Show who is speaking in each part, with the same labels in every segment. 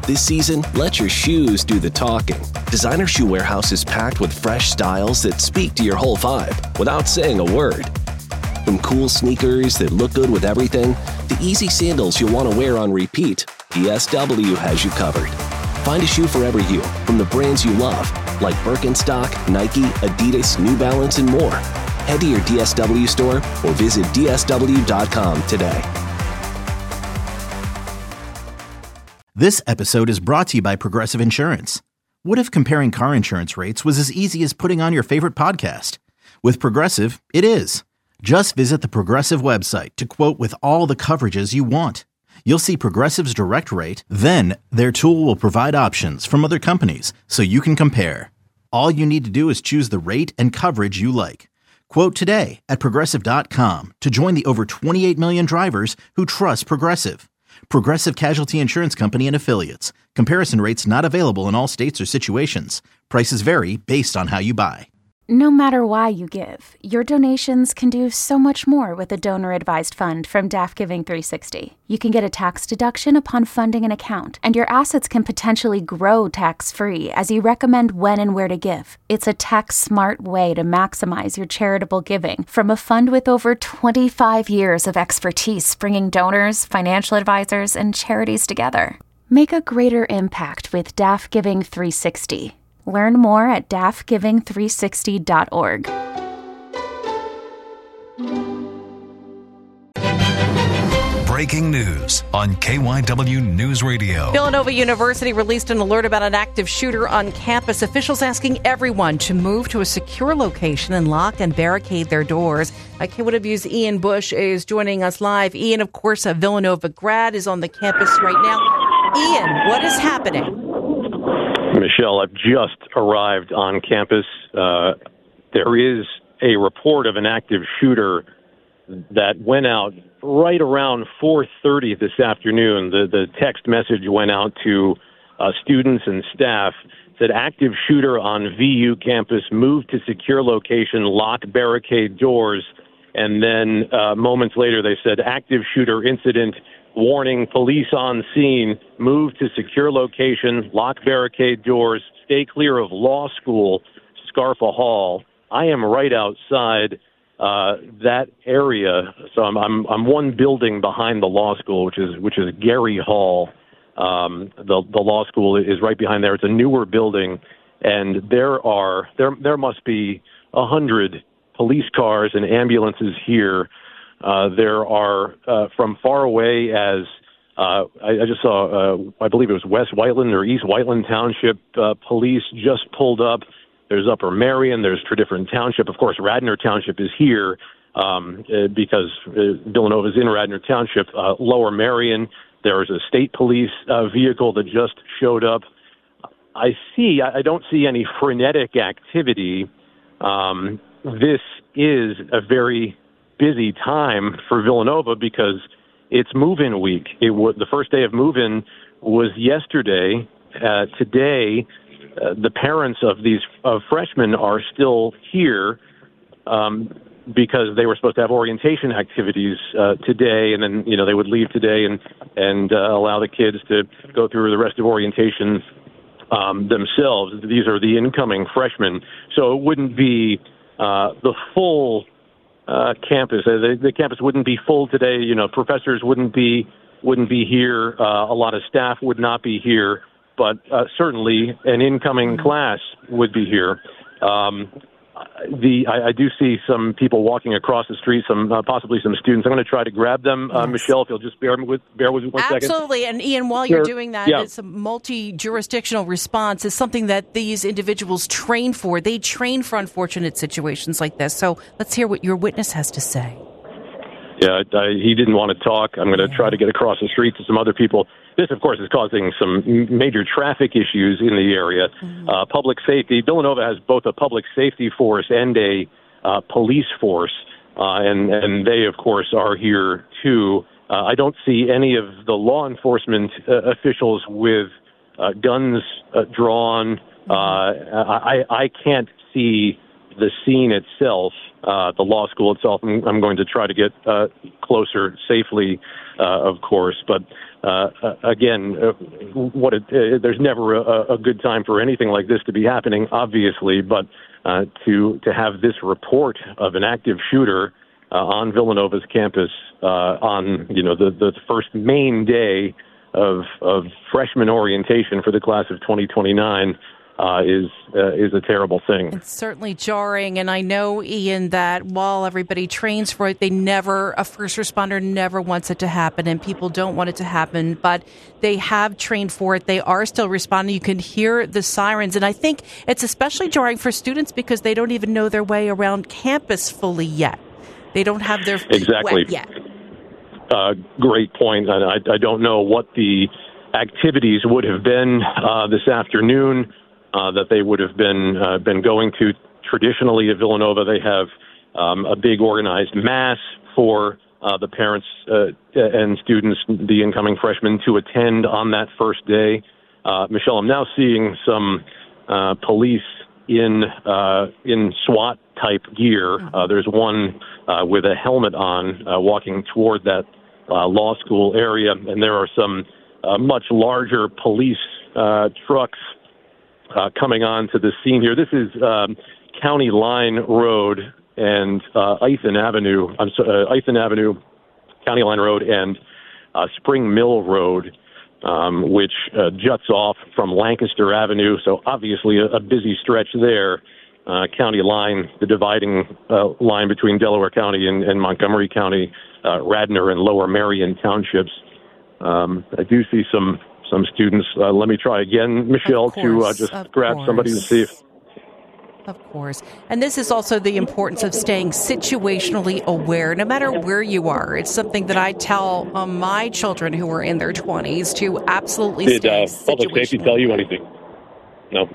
Speaker 1: This season, let your shoes do the talking. Designer Shoe Warehouse is packed with fresh styles that speak to your whole vibe without saying a word. From cool sneakers that look good with everything, to easy sandals you'll want to wear on repeat, DSW has you covered. Find a shoe for every you, from the brands you love, like Birkenstock, Nike, Adidas, New Balance, and more. Head to your DSW store or visit DSW.com today.
Speaker 2: This episode is brought to you by Progressive Insurance. What if comparing car insurance rates was as easy as putting on your favorite podcast? With Progressive, it is. Just visit the Progressive website to quote with all the coverages you want. You'll see Progressive's direct rate, then their tool will provide options from other companies so you can compare. All you need to do is choose the rate and coverage you like. Quote today at Progressive.com to join the over 28 million drivers who trust Progressive. Progressive Casualty Insurance Company and Affiliates. Comparison rates not available in all states or situations. Prices vary based on how you buy.
Speaker 3: No matter why you give, your donations can do so much more with a donor-advised fund from DAF Giving 360. You can get a tax deduction upon funding an account, and your assets can potentially grow tax-free as you recommend when and where to give. It's a tax-smart way to maximize your charitable giving from a fund with over 25 years of expertise bringing donors, financial advisors, and charities together. Make a greater impact with DAF Giving 360. Learn more at dafgiving360.org.
Speaker 4: Breaking news on KYW News Radio.
Speaker 5: Villanova University released an alert about an active shooter on campus. Officials asking everyone to move to a secure location and lock and barricade their doors. KYW's Ian Bush is joining us live. Ian, of course, a Villanova grad, is on the campus right now. Ian, what is happening?
Speaker 6: Michelle, I've just arrived on campus. There is a report of an active shooter that went out right around 4:30 this afternoon. The text message went out to students and staff, said active shooter on VU campus, move to secure location, lock barricade doors. And then moments later they said active shooter incident, warning, police on scene, move to secure location, lock barricade doors, stay clear of law school, Scarfa Hall. I am right outside that area, so I'm one building behind the law school, which is Gary Hall. The law school is right behind there. It's a newer building, and there must be 100 police cars and ambulances here. There are from far away as I just saw, I believe it was West Whiteland or East Whiteland Township police just pulled up. There's Upper Marion. There's Tredyffrin Township. Of course, Radnor Township is here because Villanova is in Radnor Township. Lower Marion, there's a state police vehicle that just showed up. I don't see any frenetic activity. This is a very busy time for Villanova because it's move-in week. The first day of move-in was yesterday. Today, the parents of these freshmen are still here because they were supposed to have orientation activities today, and then they would leave today and allow the kids to go through the rest of orientation themselves. These are the incoming freshmen, so it wouldn't be the full campus. The campus wouldn't be full today. Professors wouldn't be here. A lot of staff would not be here, but certainly an incoming class would be here. I do see some people walking across the street, possibly some students. I'm going to try to grab them. Yes. Michelle, if you'll just bear with me 1 second.
Speaker 5: Absolutely. And Ian, while you're doing that, it's a multi-jurisdictional response. Is something that these individuals train for. They train for unfortunate situations like this. So let's hear what your witness has to say.
Speaker 6: Yeah, he didn't want to talk. I'm going to try to get across the street to some other people. This, of course, is causing some major traffic issues in the area. Public safety. Villanova has both a public safety force and a police force, and they, of course, are here too. I don't see any of the law enforcement officials with guns drawn. I can't see the scene itself, the law school itself, I'm going to try to get closer safely, of course. But again, there's never a good time for anything like this to be happening, obviously. But to have this report of an active shooter on Villanova's campus on the first main day of freshman orientation for the class of 2029 is a terrible thing.
Speaker 5: It's certainly jarring, and I know, Ian, that while everybody trains for it, a first responder never wants it to happen, and people don't want it to happen, but they have trained for it. They are still responding. You can hear the sirens, and I think it's especially jarring for students because they don't even know their way around campus fully yet. They don't have their feet wet yet.
Speaker 6: Great point. I don't know what the activities would have been this afternoon that they would have been going to. Traditionally at Villanova, they have a big organized mass for the parents and students, the incoming freshmen, to attend on that first day. Michelle, I'm now seeing some police in SWAT type gear. There's one with a helmet on walking toward that law school area, and there are some much larger police trucks coming on to the scene here. This is County Line Road and Ithan Avenue, County Line Road, and Spring Mill Road, which juts off from Lancaster Avenue. So obviously a busy stretch there. County Line, the dividing line between Delaware County and Montgomery County, Radnor and Lower Marion townships. I do see some students. Let me try again, Michelle, to just grab somebody to see if...
Speaker 5: Of course. And this is also the importance of staying situationally aware, no matter where you are. It's something that I tell my children who are in their 20s to absolutely stay situationally. Did public safety
Speaker 6: tell you anything? No.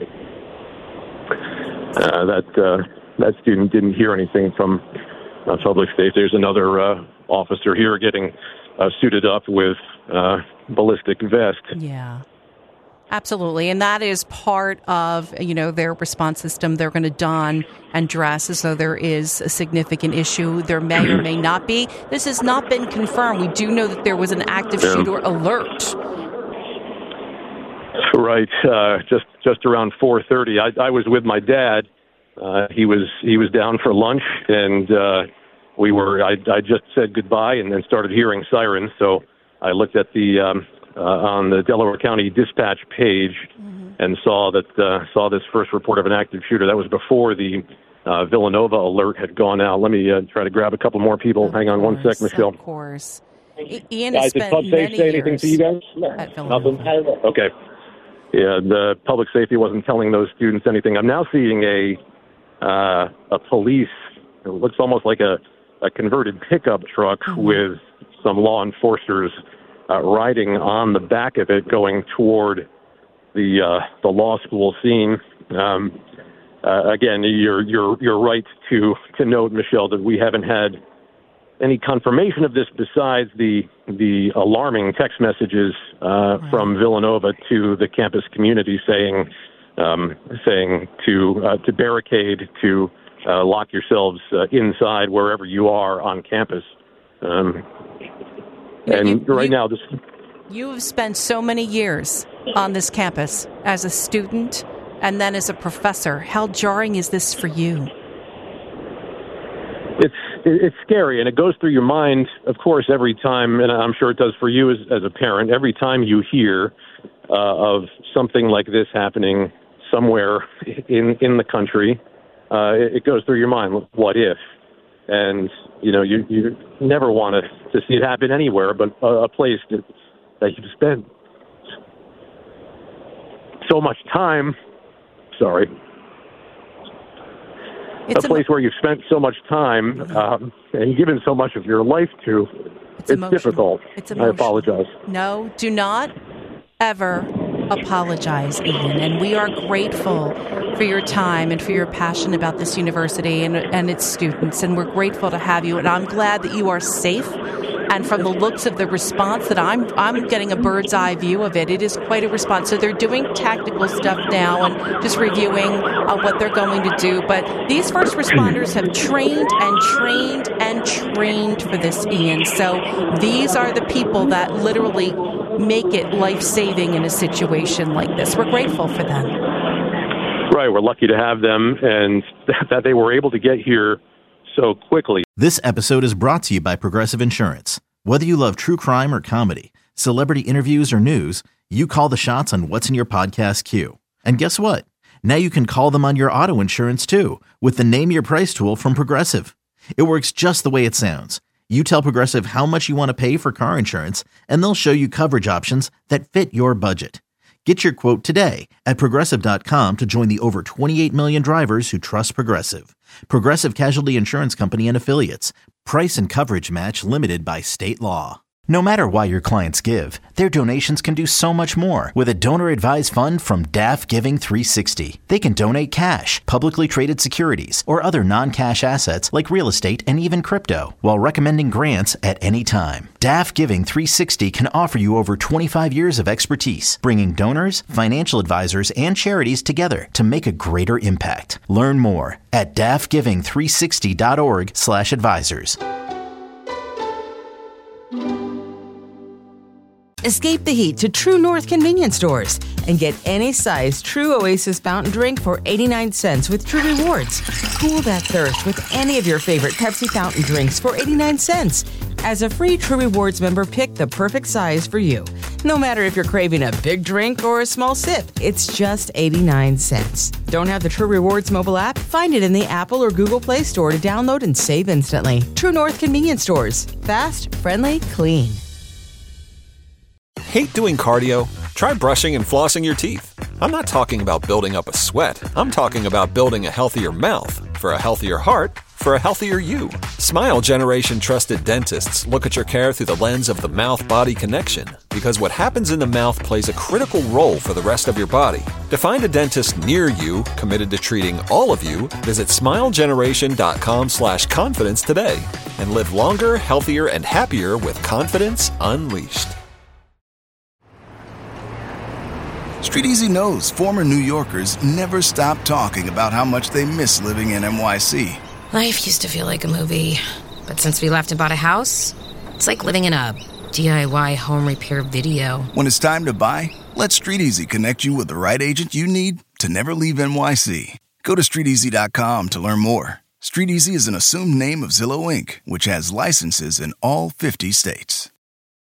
Speaker 6: That student didn't hear anything from public safety. There's another officer here getting suited up with ballistic vest.
Speaker 5: Yeah, absolutely. And that is part of, their response system. They're going to don and dress as though there is a significant issue. There may or may not be. This has not been confirmed. We do know that there was an active shooter alert.
Speaker 6: Right. Just around 4:30. I was with my dad. He was down for lunch, and I just said goodbye and then started hearing sirens. So I looked at the on the Delaware County dispatch page and saw this first report of an active shooter. That was before the Villanova alert had gone out. Let me try to grab a couple more people. Hang on one sec, Michelle.
Speaker 5: Of course. Ian has spent
Speaker 6: did
Speaker 5: many
Speaker 6: say anything to you guys?
Speaker 5: At Villanova.
Speaker 6: Okay. Yeah, the public safety wasn't telling those students anything. I'm now seeing a police. It looks almost like a converted pickup truck with some law enforcers riding on the back of it, going toward the law school scene. Again, you're right to note, Michelle, that we haven't had any confirmation of this besides the alarming text messages from Villanova to the campus community saying to barricade, to lock yourselves inside wherever you are on campus.
Speaker 5: You have spent so many years on this campus as a student and then as a professor. How jarring is this for you?
Speaker 6: It's scary, and it goes through your mind, of course, every time, and I'm sure it does for you as a parent, every time you hear of something like this happening somewhere in the country, it goes through your mind, what if? And, you never want to see it happen anywhere, but a place that you've spent so much time, a place where you've spent so much time and given so much of your life to, it's difficult. I apologize.
Speaker 5: No, do not ever apologize, Ian. And we are grateful for your time and for your passion about this university and its students. And we're grateful to have you. And I'm glad that you are safe And from the looks of the response that I'm getting a bird's eye view of it, it is quite a response. So they're doing tactical stuff now and just reviewing what they're going to do. But these first responders have trained and trained and trained for this, Ian. So these are the people that literally make it life-saving in a situation like this. We're grateful for them.
Speaker 6: Right. We're lucky to have them and that they were able to get here so quickly.
Speaker 2: This episode is brought to you by Progressive Insurance. Whether you love true crime or comedy, celebrity interviews or news, you call the shots on what's in your podcast queue. And guess what? Now you can call them on your auto insurance too with the Name Your Price tool from Progressive. It works just the way it sounds. You tell Progressive how much you want to pay for car insurance, and they'll show you coverage options that fit your budget. Get your quote today at Progressive.com to join the over 28 million drivers who trust Progressive. Progressive Casualty Insurance Company and Affiliates. Price and coverage match limited by state law. No matter why your clients give, their donations can do so much more with a donor-advised fund from DAF Giving 360. They can donate cash, publicly traded securities, or other non-cash assets like real estate and even crypto, while recommending grants at any time. DAF Giving 360 can offer you over 25 years of expertise, bringing donors, financial advisors, and charities together to make a greater impact. Learn more at dafgiving360.org/advisors.
Speaker 7: Escape the heat to True North convenience stores and get any size True Oasis fountain drink for 89 cents with True Rewards. Cool that thirst with any of your favorite Pepsi fountain drinks for 89 cents. As a free True Rewards member, pick the perfect size for you. No matter if you're craving a big drink or a small sip, it's just 89 cents. Don't have the True Rewards mobile app? Find it in the Apple or Google Play Store to download and save instantly. True North convenience stores. Fast, friendly, clean.
Speaker 8: Hate doing cardio? Try brushing and flossing your teeth. I'm not talking about building up a sweat. I'm talking about building a healthier mouth for a healthier heart for a healthier you. Smile Generation trusted dentists look at your care through the lens of the mouth-body connection because what happens in the mouth plays a critical role for the rest of your body. To find a dentist near you committed to treating all of you, visit smilegeneration.com/confidence today and live longer, healthier, and happier with confidence unleashed.
Speaker 9: Street Easy knows former New Yorkers never stop talking about how much they miss living in NYC.
Speaker 10: Life used to feel like a movie, but since we left and bought a house, it's like living in a DIY home repair video.
Speaker 9: When it's time to buy, let Street Easy connect you with the right agent you need to never leave NYC. Go to StreetEasy.com to learn more. Street Easy is an assumed name of Zillow Inc., which has licenses in all 50 states.